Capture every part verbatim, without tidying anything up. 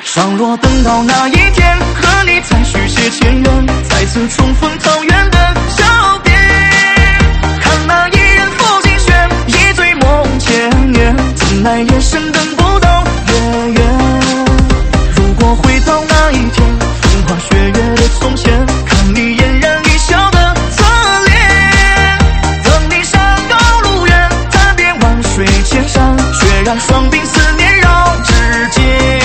倘若等到那一天，和你再续写前缘，再次重逢桃源的笑边，看那一人抚琴弦，一醉梦千年，怎奈夜深等不到月圆。如果回到那一天，风花雪月的从前，看你嫣然一笑的侧脸，等你山高路远，踏遍万水千山，却让双鬓思念绕指尖。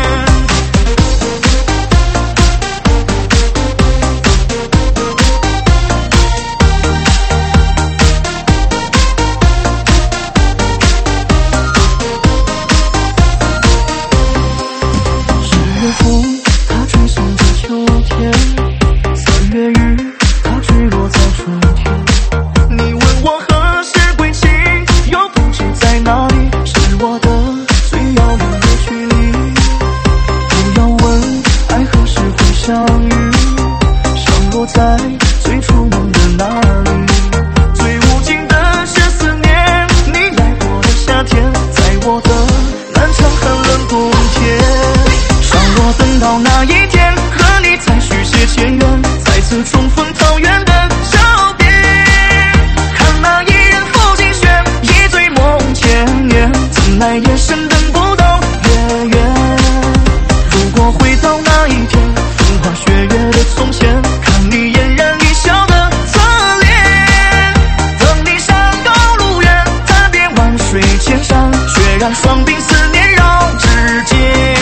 风，它吹送着秋天；三月雨，它坠落在春天。你问我何时归期，又不知在哪里，是我的最遥远的距离。不要问爱何时会相遇，相落在最初梦的那里。最无尽的是思念，你来过的夏天，在我的南昌寒冷冬天。若等到那一天，和你再续写前缘，再次重逢桃源的笑边，看那一人抚琴弦，一醉梦千年，怎奈夜深等不到月圆。如果回到那一天，风花雪月的从前，看你嫣然一笑的侧脸，等你山高路远，踏遍万水千山，却让双鬓思念绕指尖。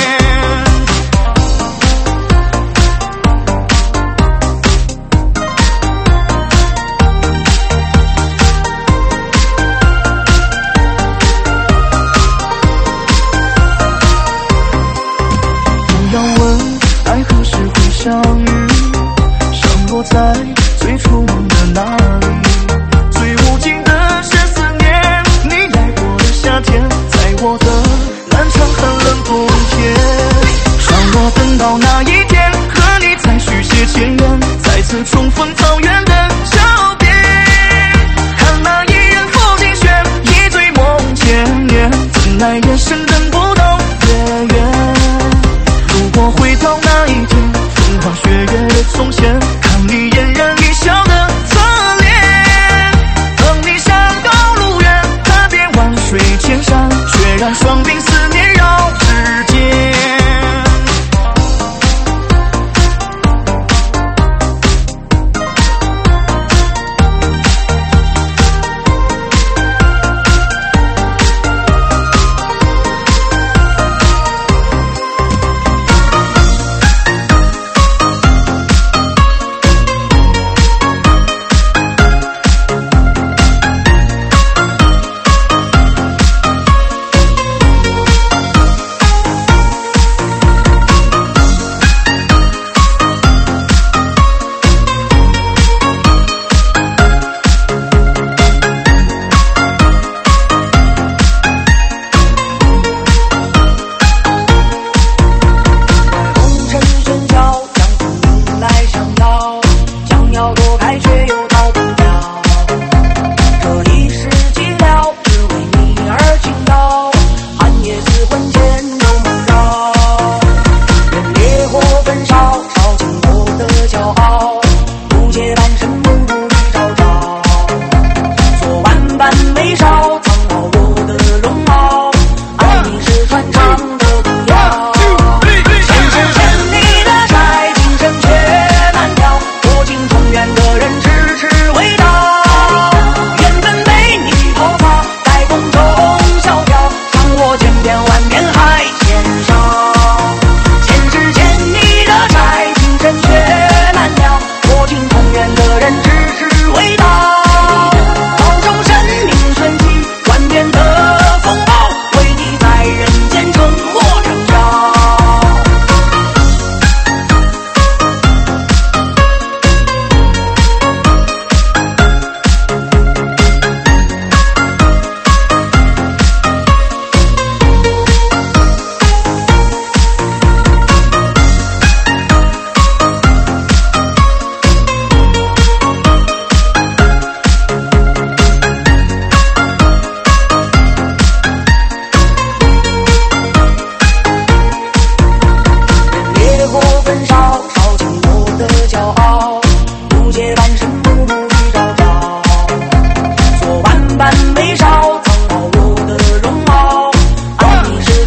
相遇，相落在最初梦的那里。最无尽的是思念，你来过的夏天，在我的南昌寒冷冬天。倘若等到那一天，和你再续写前缘，再次重逢桃源的笑边，看那一人抚琴弦，一醉梦千年，怎奈夜深等不到月圆。如果回到那一天，风花雪月的从前，看你嫣然一笑的侧脸，等你山高路远，踏遍万水千山，却让双鬓思念绕指尖。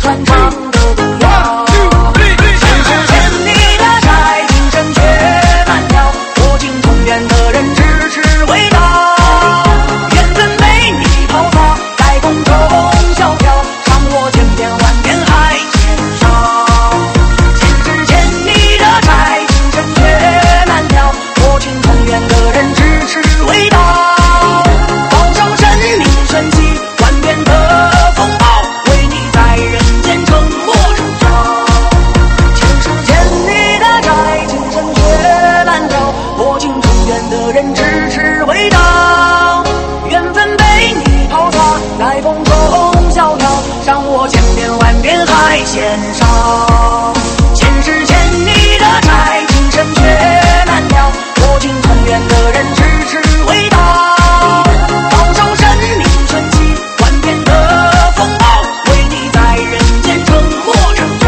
传唱的歌谣。世世千里的柴，精神却难调，我敬中原的人咫尺未到。缘分被你抛洒，在风中萧条，伤我千遍万遍还嫌少。千世千里的柴，精神却难调，我敬中原的人咫尺未到。高唱生命玄机，万变的风暴，为你在人间沉默成潮。千世千里的柴，精神却难调，我敬中原的人咫尺未到。缘分被你抛洒，在风中萧条，伤我千遍万遍还嫌少。千世千里的柴，精神却难调，我敬中原的人咫尺未到。高唱生命玄机，万变的风暴，为你在人间沉默成潮。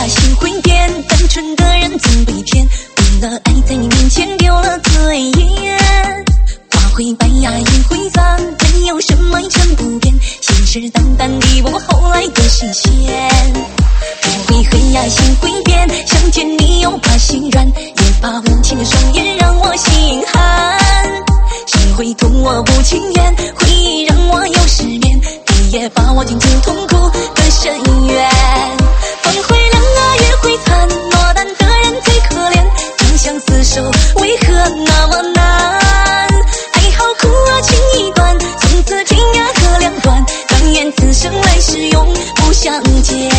心会变，单纯的人总被骗，为了爱在你面前丢了尊严。花会败呀也会烂，没有什么一成不变，信誓旦旦给我后来的实现。天会黑呀心会变，想见你又怕心软，也怕无情的双眼让我心寒。谁会痛我不情愿，回忆让我有失眠，你也把我紧紧痛苦的深渊。风会凉啊月会残，落单的人最可怜，长相厮守为何那么难？爱好苦啊情一段，从此天涯各两端，但愿此生来世永不相见。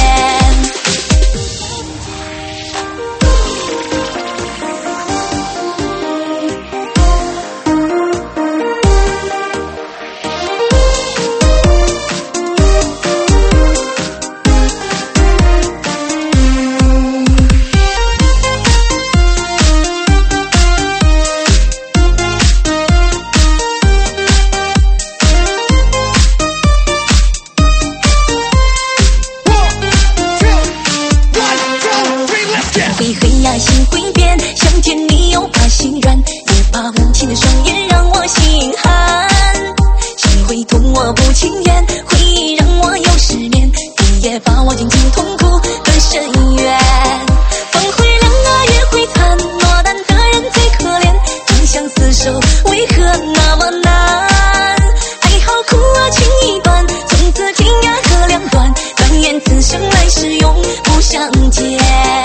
心会变，想见你又怕心软，也怕无情的双眼让我心寒。谁会痛我不情愿，回忆让我有失眠，你也把我紧紧痛苦的深渊。风会凉啊月会残，落单的人最可怜，长相厮守为何那么难？爱好苦啊情一段，从此天涯各两端，但愿此生来世永不相见。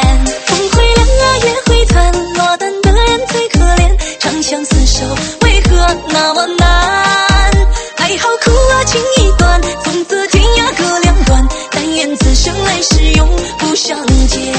相厮守为何那么难？爱好苦啊情一段，从此天涯各两端，但愿此生来世永不相见。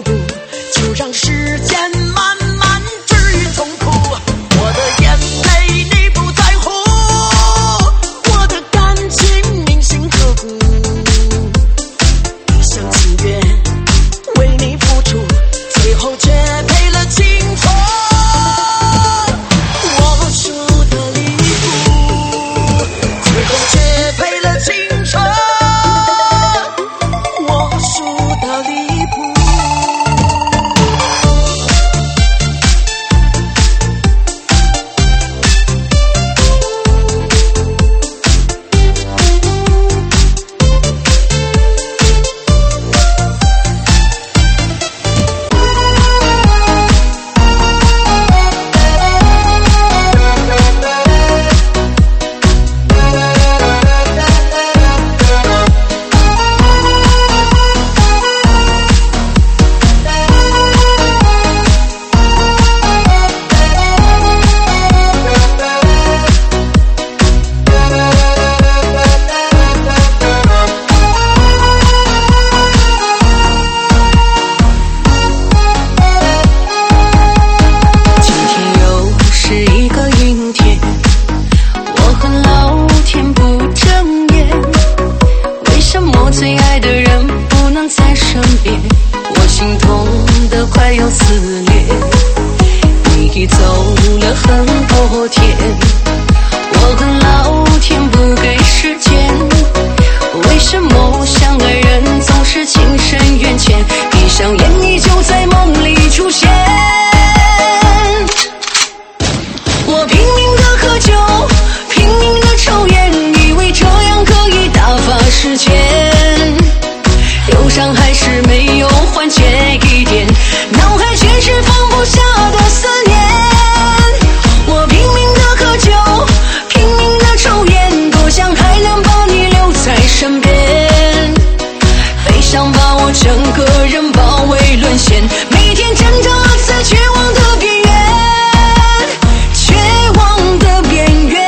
让时间慢慢治愈痛苦，我的眼泪我拼命的喝酒，拼命的抽烟，以为这样可以打发时间，忧伤还是没有缓解一点，脑海全是放不下的思念。我拼命的喝酒，拼命的抽烟，多想还能把你留在身边，悲伤把我整个人包围沦陷，每天挣扎在绝望的边缘，绝望的边缘。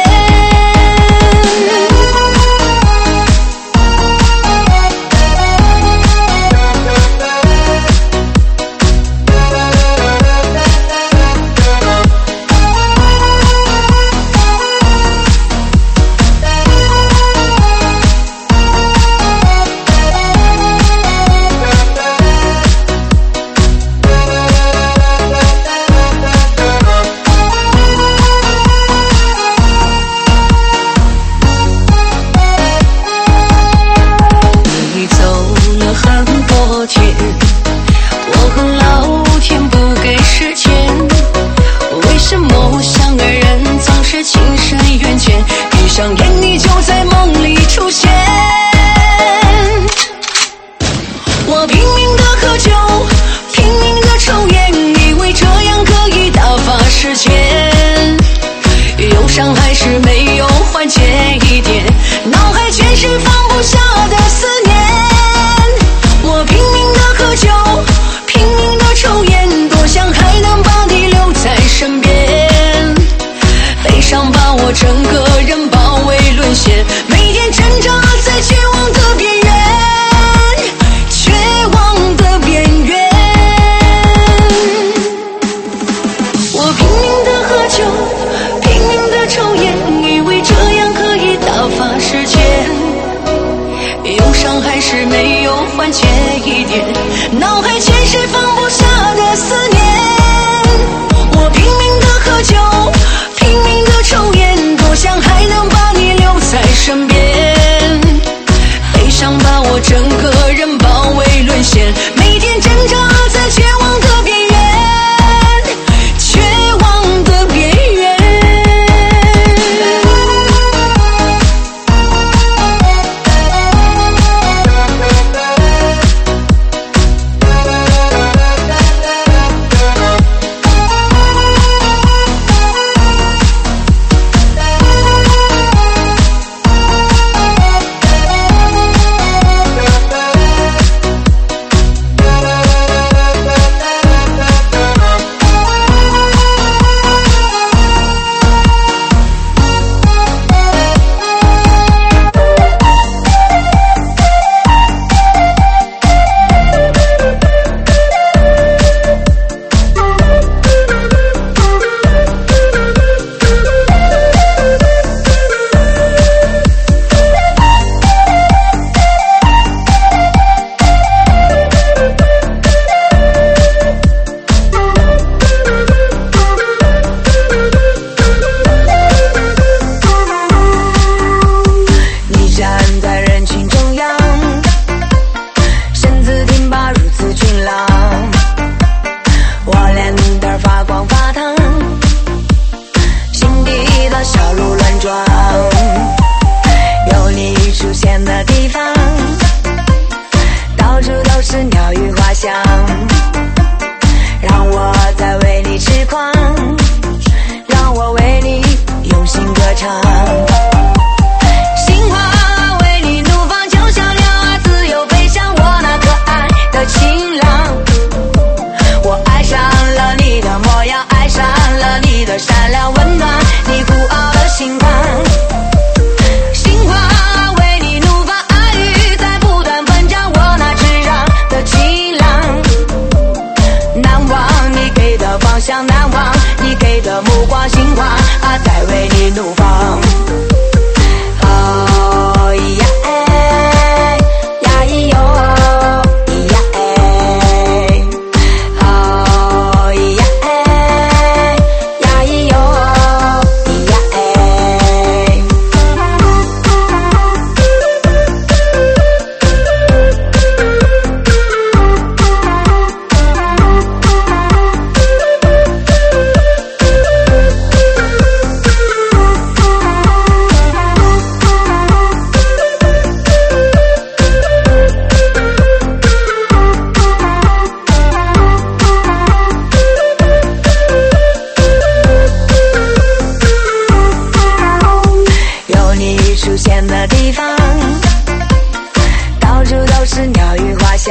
向难忘，你给的目光心花啊，在为你怒放。 现的地方，到处都是鸟语花香，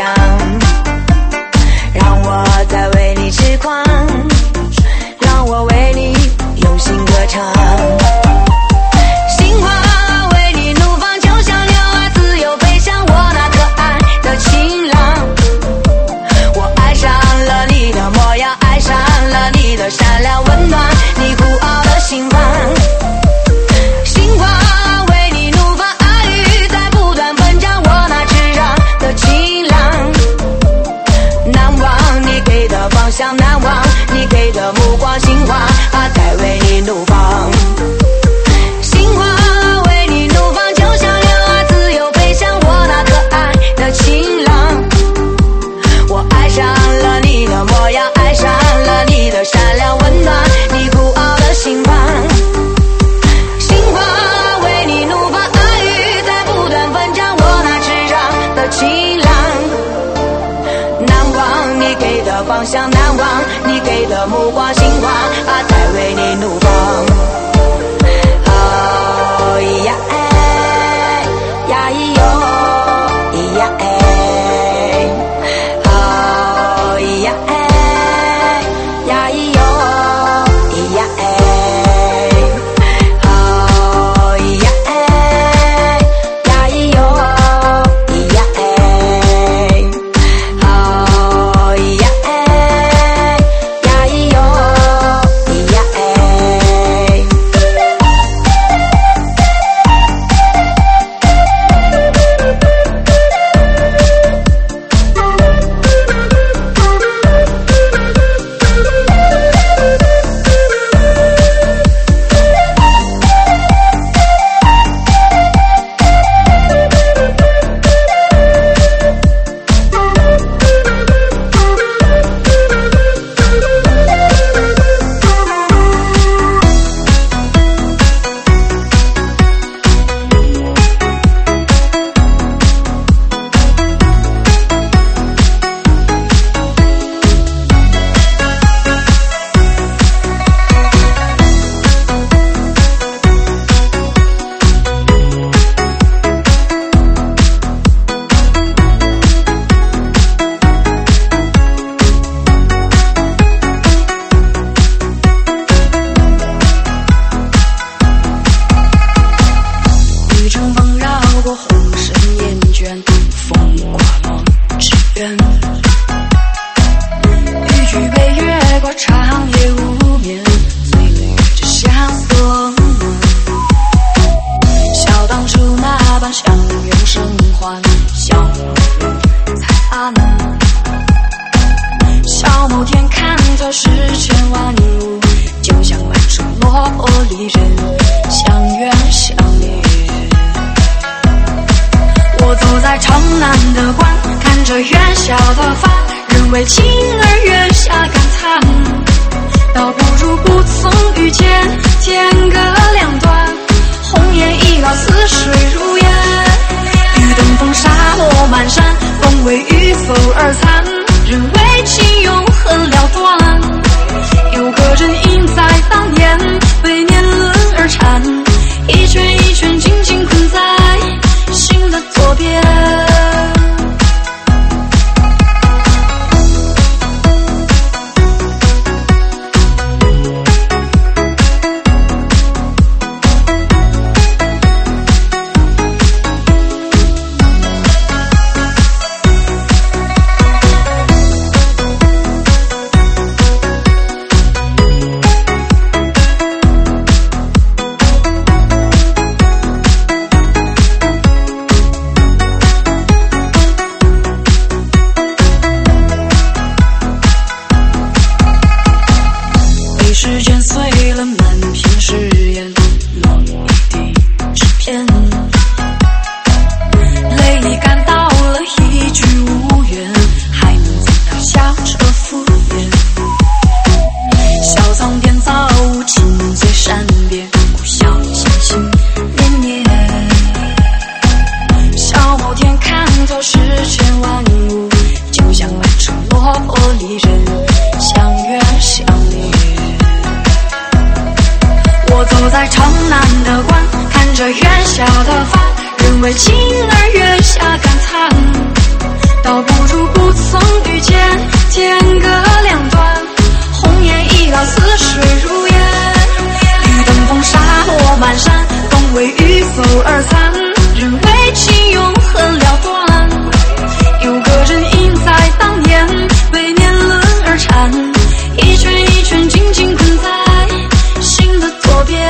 让我再为你痴狂，让我为你用心歌唱。心花为你怒放，就像鸟儿自由飞翔，我那可爱的情郎。我爱上了你的模样，爱上了你的善良温暖，你孤傲的心房。心花为你怒放，爱语在不断奔张，我那炽热的情郎。难忘你给的方向，难忘你给的目光，心花啊在为你怒放。心花为你怒放，就像鸟儿自由飞翔，我那可爱的情郎。我爱上了你的模样，爱上了你的善良温暖，你孤傲的心房。心花为你怒放，爱语在不断奔张，我那炽热的情郎。难忘你给的方向，难忘你给的目光，心花啊在为你怒放。哦咿呀哎呀咿哟咿呀哎，哦咿呀哎呀咿哟咿呀哎，哦咿呀哎呀咿哟咿呀哎，哦咿呀哎呀咿哟咿呀哎。一阵风绕过红尘厌倦，风刮落纸鸢，一句悲越过长夜无眠，醉了与之相逢。想当初那般相拥生还，笑容才能小某天看透世间万物，就像满城落魄离人，相约相恋。我走在城南的关，看着远小的帆，人为情而月下感叹，倒不如不曾遇见，天各两端，红颜已老，似水如烟。雨等风沙落满山，风为与否而残，人为情永恨了断。有个人因在当年为年轮而缠，一圈一圈紧紧困在心的左边。 走在城南的关，看着远小的发，人为情而月下感叹，倒不如不曾遇见，天各两端，红颜易老，似水如烟。绿灯风沙落满山，风为与否而散，人为情永恒了断。有个人因在当年为年轮而缠，一圈一圈紧紧困在心的左边。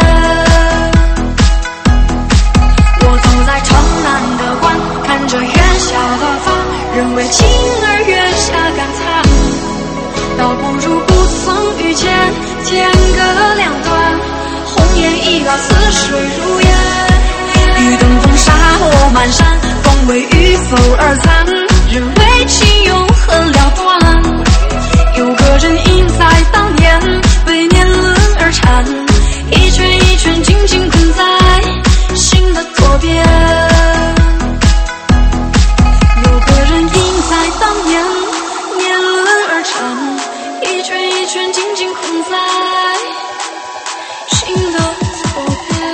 我走在城南的关，看着远小的发，人为情而月下感叹，倒不如不曾遇见，天各两端，红颜易老，似水如烟。绿灯风沙落满山，风为与否而散，人为情永恒了断。有个人因在当年为年轮而缠，一圈一圈紧紧困在心的左边。有个人因在当年年轮而缠，一圈一圈紧紧困在心的左边。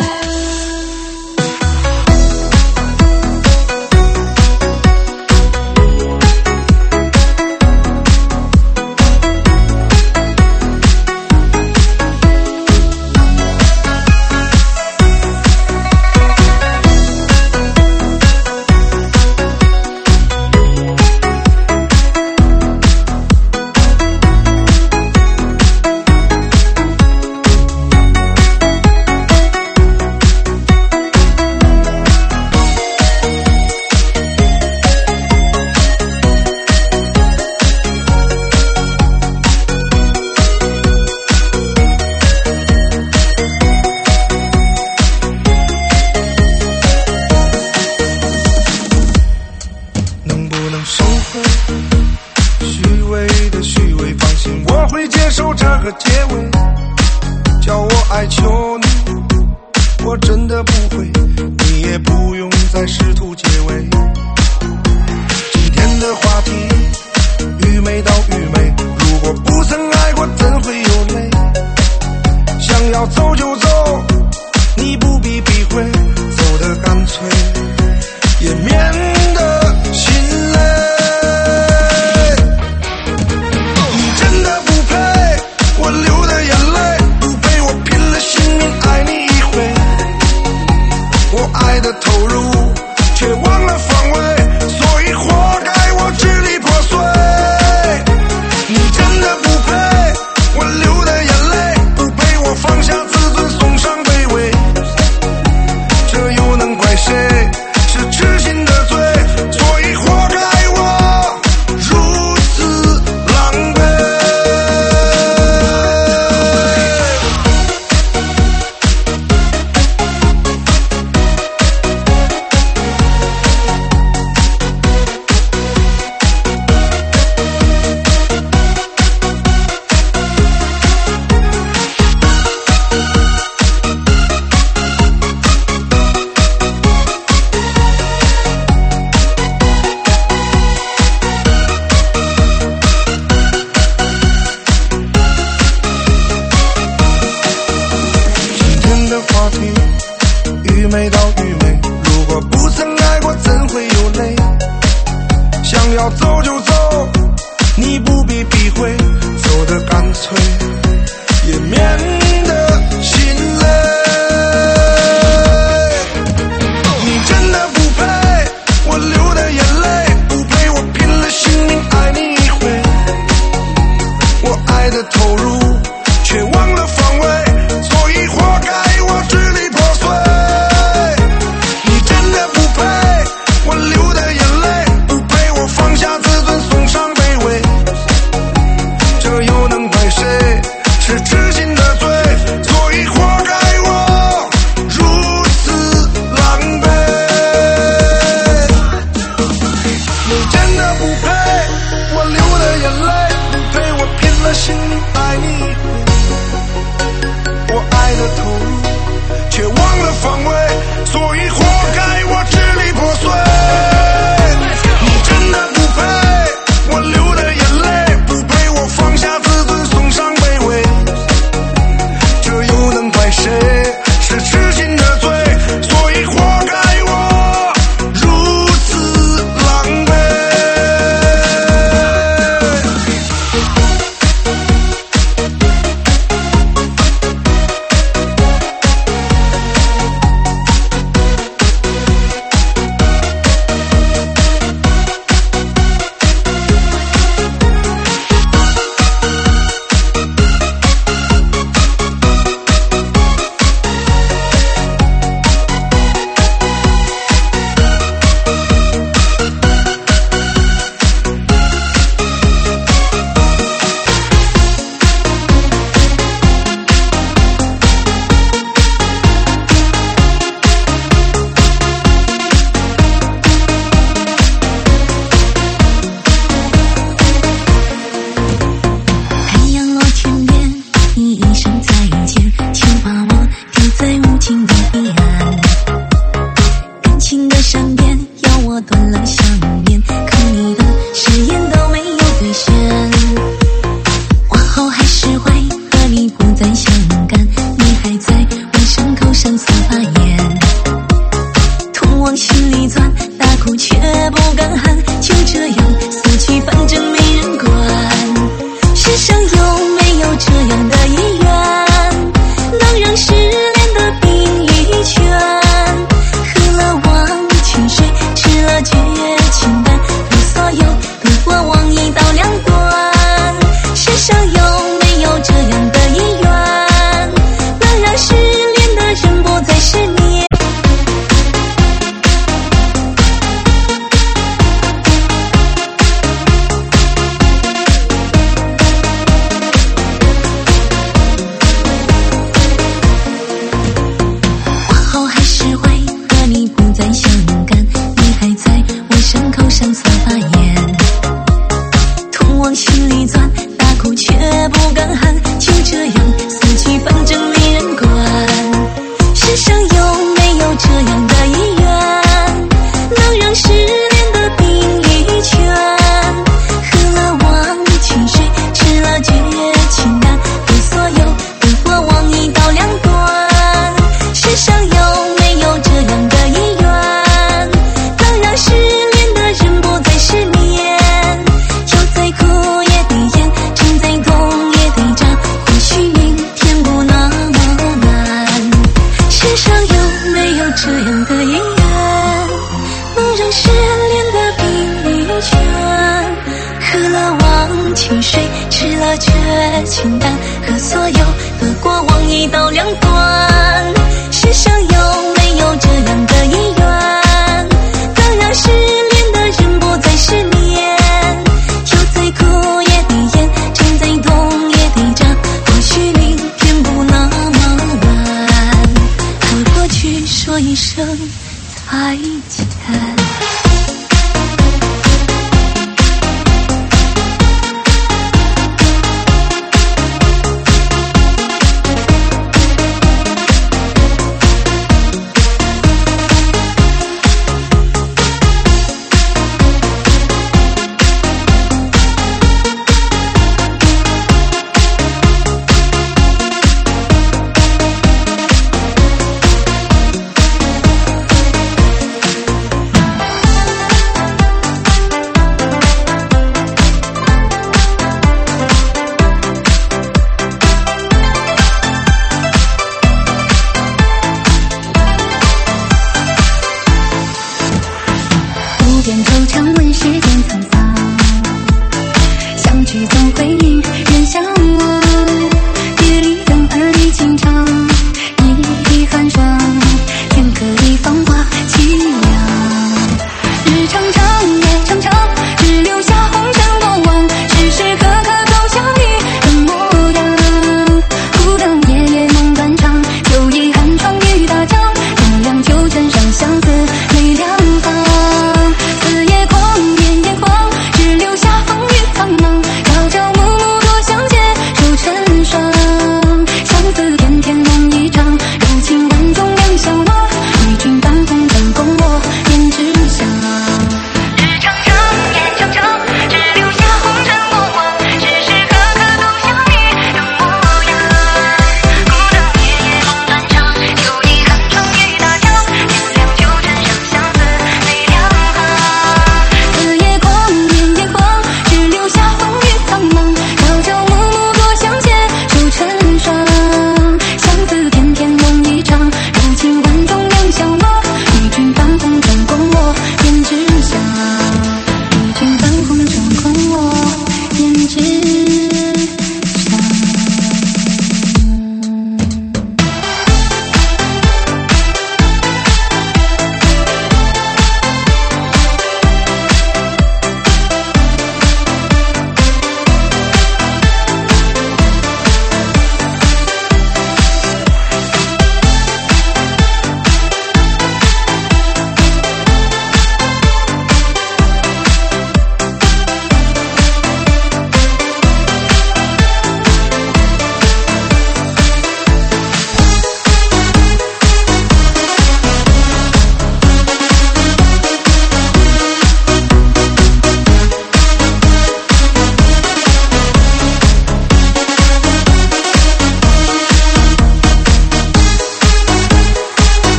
世上有没有这样的一缘，能让失恋的冰一圈，喝了忘情水，吃了绝情丹，给所有的过往一刀两断。世上有没有这样的一缘，能让失恋的人不再失眠，有再苦也得咽，沉再痛也得扎，或许明天不那么难。世上有没有这样的一缘，能让失恋的冰一圈，喝了忘情水，吃了绝情丹，和所有的过往一刀两断。世上有没有这样的一缘，能让失恋的人不再失眠，有再苦也得咽，沉再痛也得扎，或许明天不那么晚，和过去说一声再见。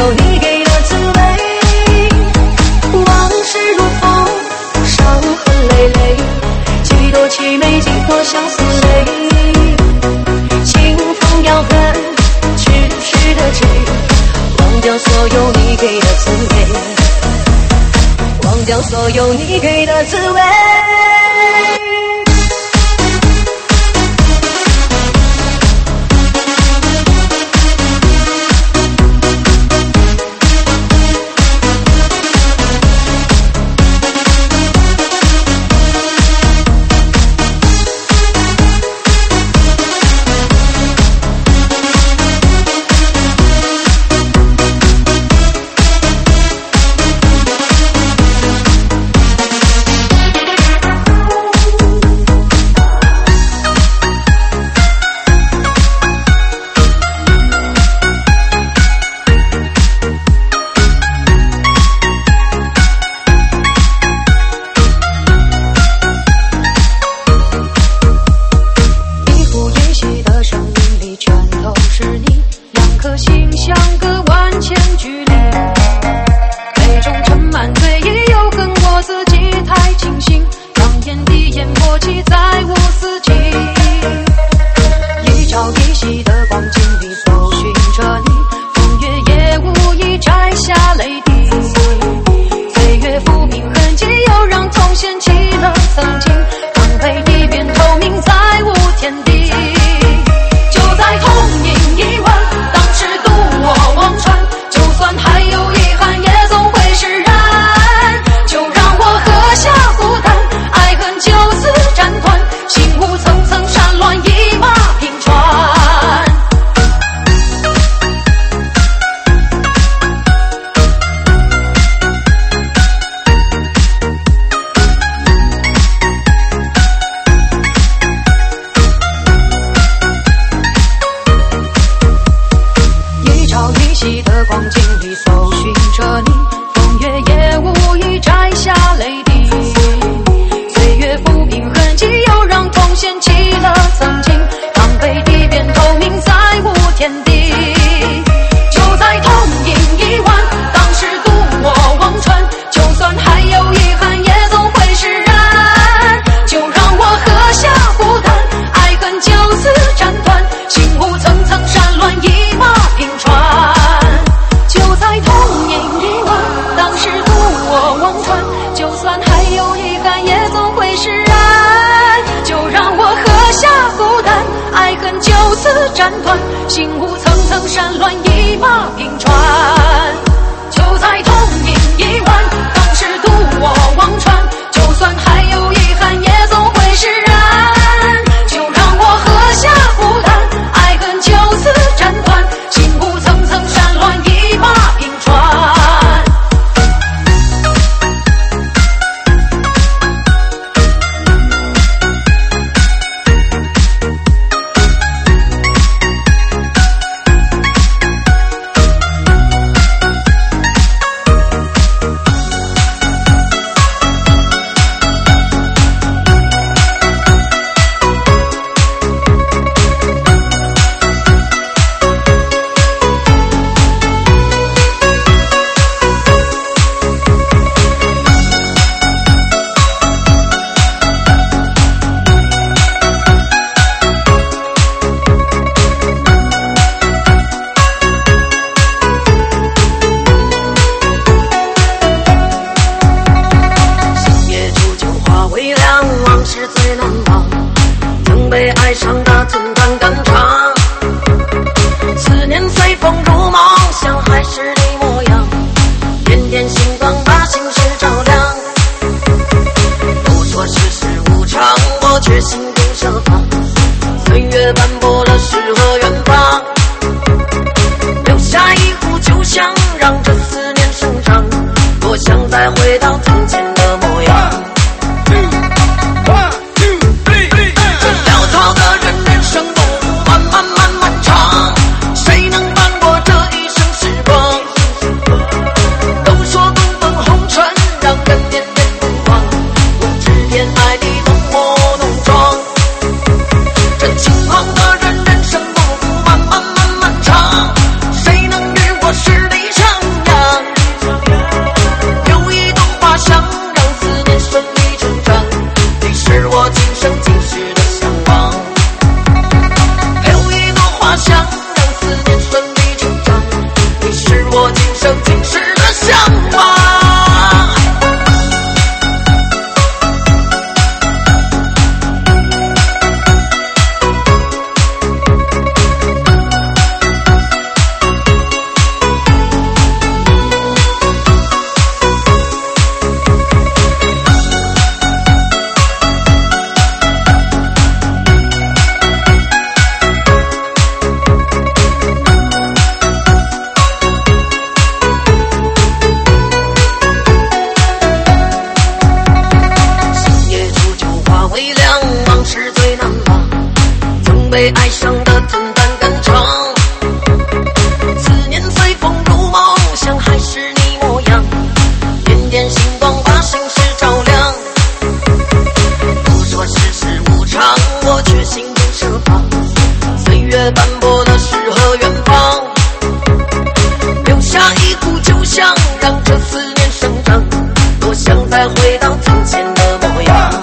有你给的滋味。往事如风，伤痕累累，几多凄美，几多相思泪。清风摇撼痴痴的醉，忘掉所有你给的滋味，忘掉所有你给的滋味。 被爱上的寸断肝肠。思念随风入梦乡，还是你模样，点点星光把心事照亮。都说世事无常，我却心中设防，岁月斑驳的诗和远方，留下一壶酒香，让这思念生长，多想再回到从前的模样。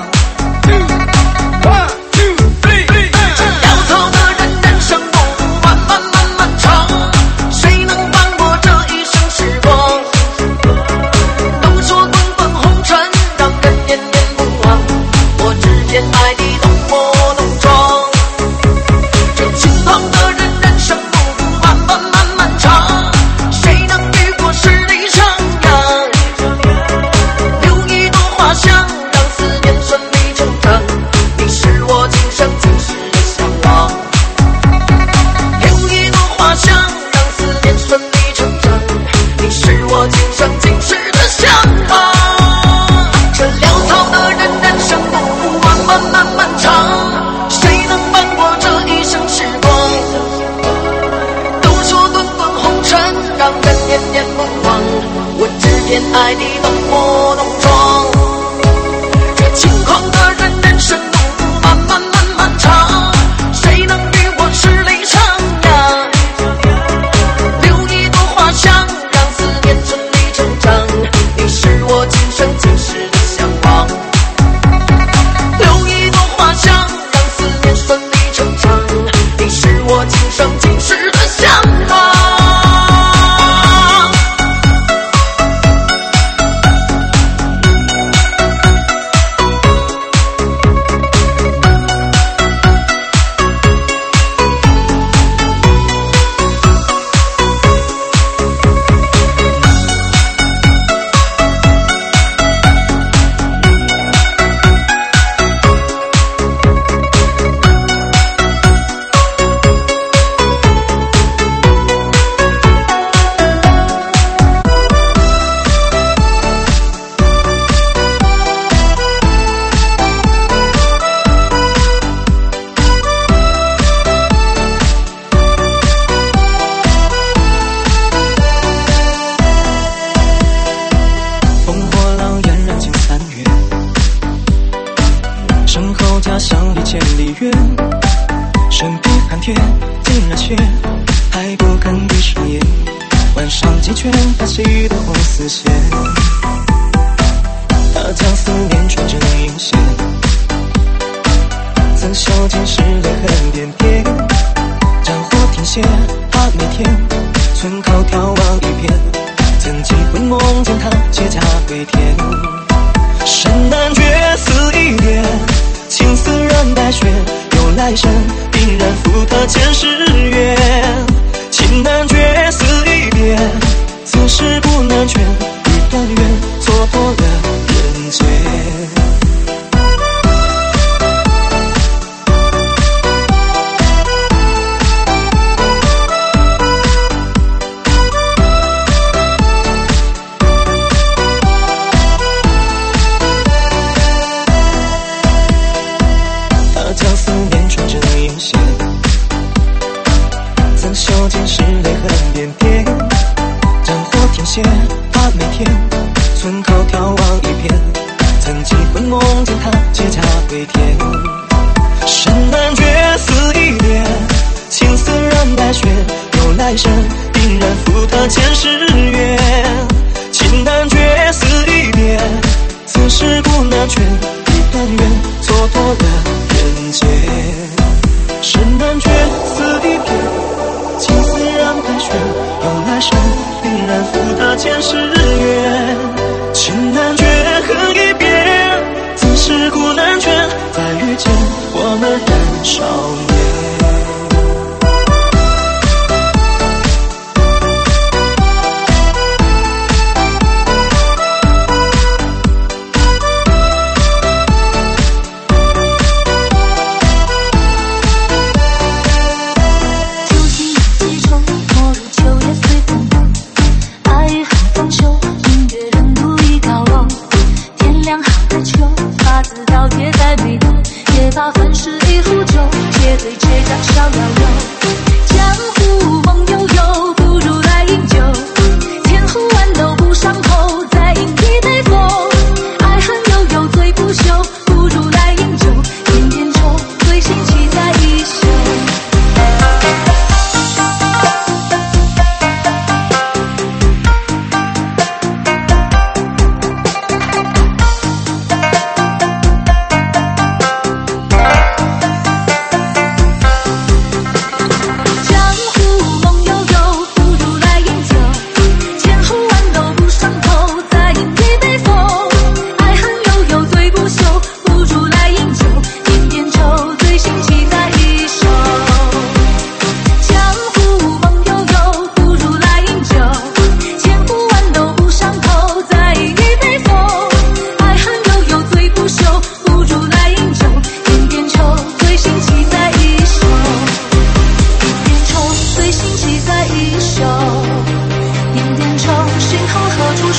爱的浓墨浓妆，这轻狂的人人生路漫漫漫漫长，谁能与我十里徜徉？留一朵花香，让思念顺理成章。你是我今生今世的向往。留一朵花香，让思念顺理成章。你是我今生今世的向往。相离千里远，身披寒天，竟然却还不肯闭上眼。晚上鸡圈发起的红丝线，它将思念穿针引线，曾修尽是泪痕点点。战火停歇，怕每天村口眺望一片，曾几回梦见他结痂归田。山南绝似一点，情丝染白雪，有来生定然负他前世缘。情难绝似一别，此事不能全，欲断缘，蹉跎了人间。将思念穿针引线，曾修尽是泪痕点点。战火停歇，怕每天村口眺望一片，曾几回梦见他结痂归田。山南绝似一别，情丝染白雪，有来生定然负他前世缘。情难绝似一别，此事不能全，欲断缘，蹉跎了人间。山南绝似一别，情丝染白雪，有来生定然负他前世缘。情难绝恨一别，此事故难全，再遇见我们人少年。 秋季结霜，莫如秋叶随风，爱与恨方休。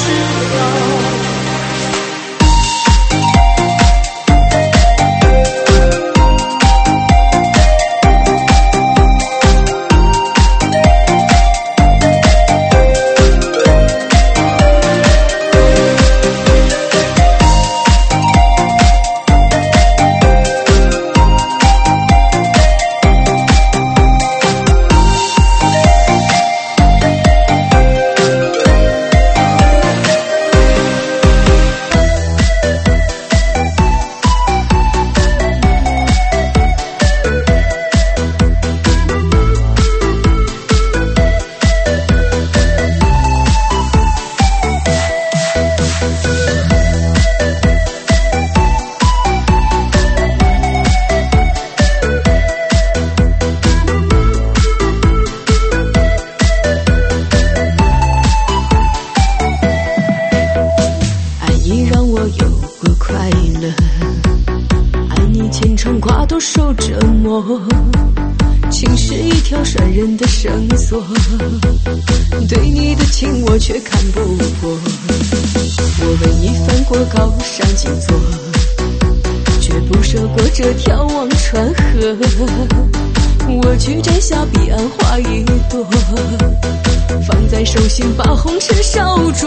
情是一条拴人的绳索，对你的情我却看不破。我为你翻过高山几座，却不涉过这条忘川河。我去摘下彼岸花一朵，放在手心把红尘烧灼。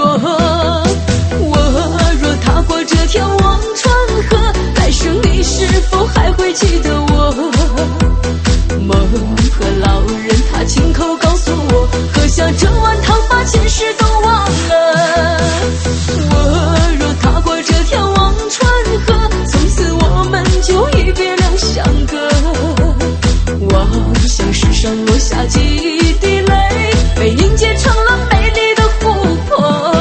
我若踏过这条忘川河，来生你是否还会记得我？梦和老人他亲口告诉我，喝下这碗汤把前世都忘了。我若踏过这条忘川河，从此我们就一别两相隔。望向世上落下几滴泪，被凝结成了美丽的琥珀。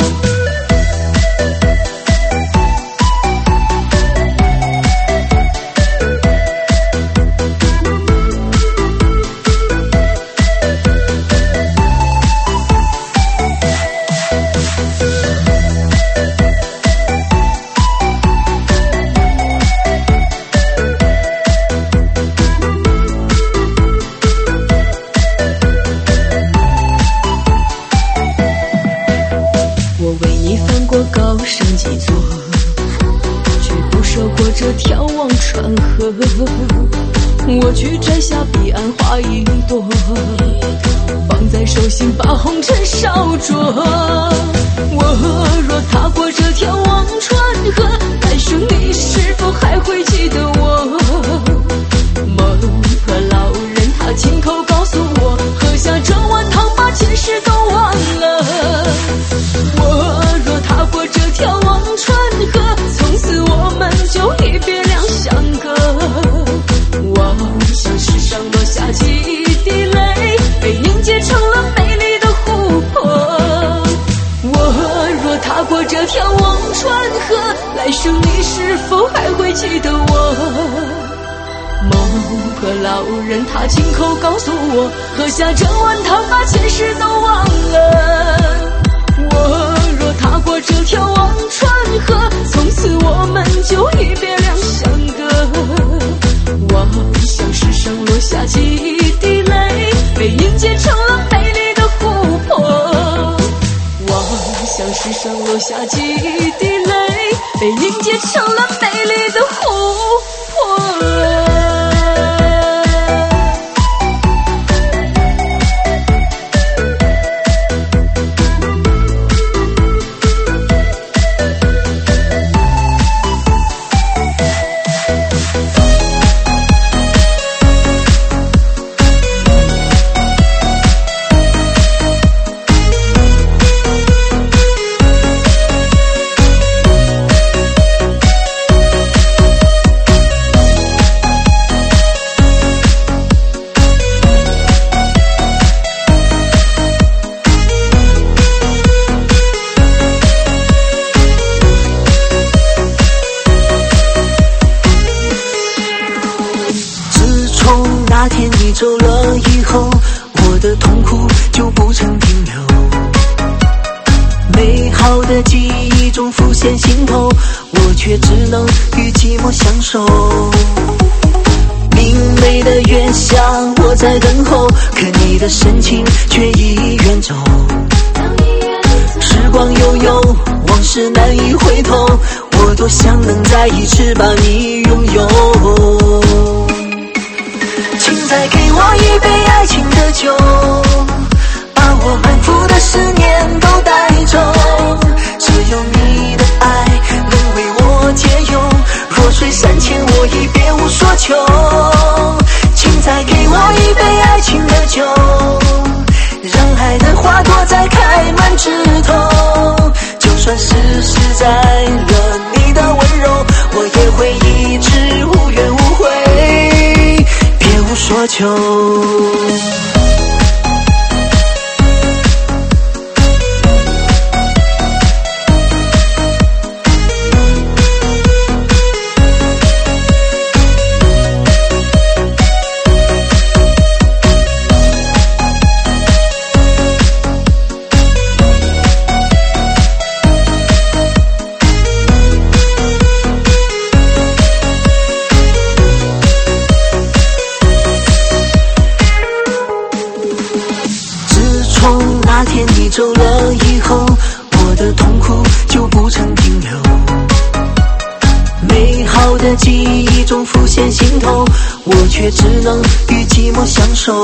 我去摘下彼岸花一朵，放在手心把红尘烧灼。我若踏过这条忘川河，来生你是否还会记得我？梦和老人他亲口告诉我，喝下这碗汤把前世都忘了。我若踏过这条忘川河，从此我们就一别两相隔。望向世上落下几滴泪，被凝结成了美丽的琥珀。我若踏过这条忘川河，来生你是否还会记得我？梦和老人他亲口告诉我，喝下这碗汤把前世都忘了。我若踏过这条忘川河，从此我们就一别两相隔。望向世上落下几滴泪，被凝结成了美丽的琥珀。望向世上落下几滴泪，被凝结成了美丽的琥珀。 走了以后，我的痛苦就不曾停留。美好的记忆中浮现心头，我却只能与寂寞相守。明媚的远翔，我在等候，可你的深情却已远走。时光光悠悠，往事难以回头，我多想能再一次把你拥有。请再给我一杯爱情的酒，把我满腹的思念都带走，只有你的爱能为我解忧，弱水三千我已别无所求。请再给我一杯爱情的酒，让爱的花朵再开满枝头，就算世事再了你的温柔，我也会一直无怨无悔，别无所求。那天你走了以后，我的痛苦就不曾停留，美好的记忆中浮现心头，我却只能与寂寞相守。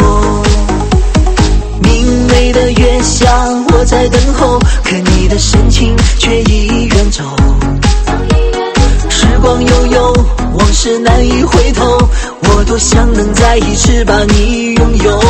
明媚的月下我在等候，可你的深情却已远走。时光悠悠，往事难以回头，我多想能再一次把你拥有。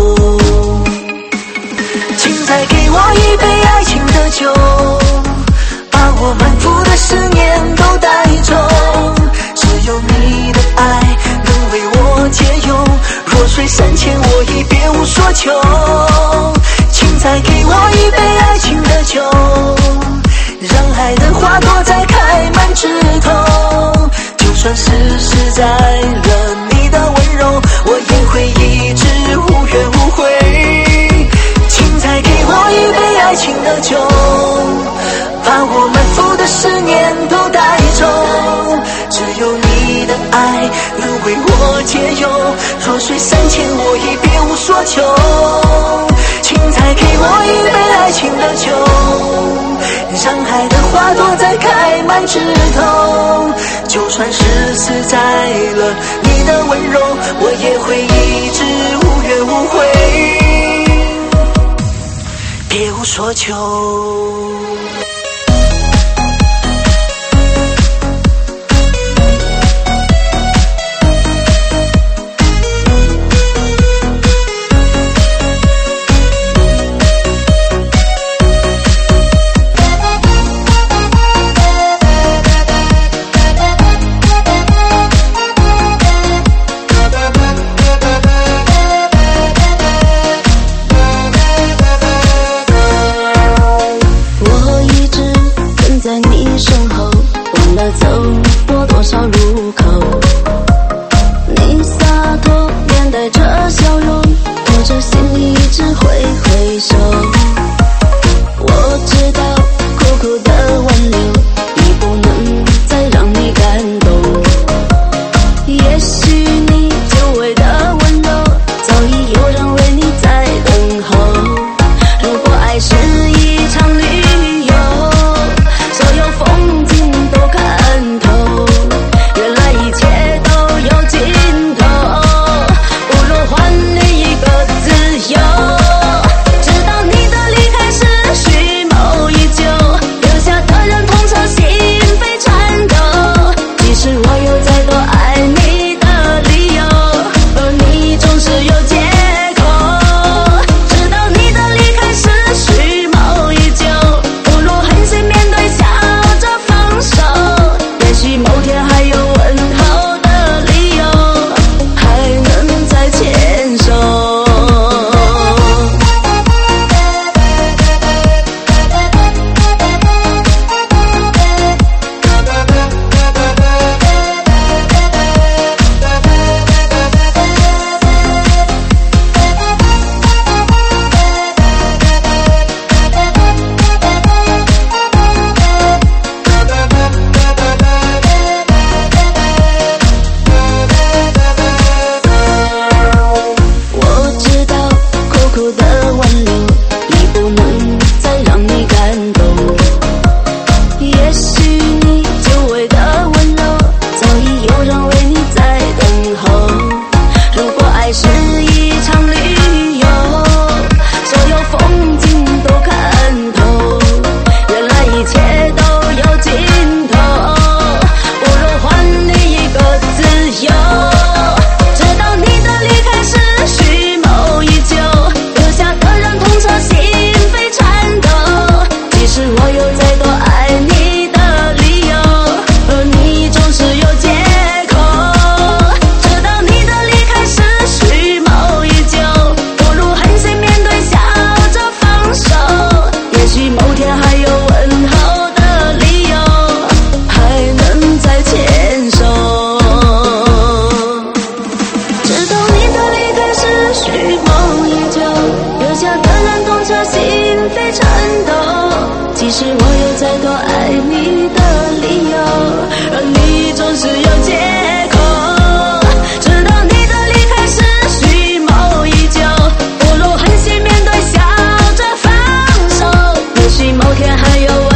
请再给我一杯爱情的酒，把我满腹的思念都带走，只有你的爱能为我解忧，弱水三千我已别无所求。请再给我一杯爱情的酒，让爱的花朵再开满枝头，就算世事再了你的温柔，我也会一直无怨无悔。再给我一杯爱情的酒，把我满腹的思念都带走，只有你的爱能为我解忧，弱水三千我已别无所求。请再给我一杯爱情的酒，让爱的花朵再开满枝头，就算世事再了你的温柔，我也会一直无怨无悔，别无所求。 我其实我有再多爱你的理由，而你总是有借口。直到你的离开是蓄谋已久，不如狠心面对，笑着放手。也许某天还有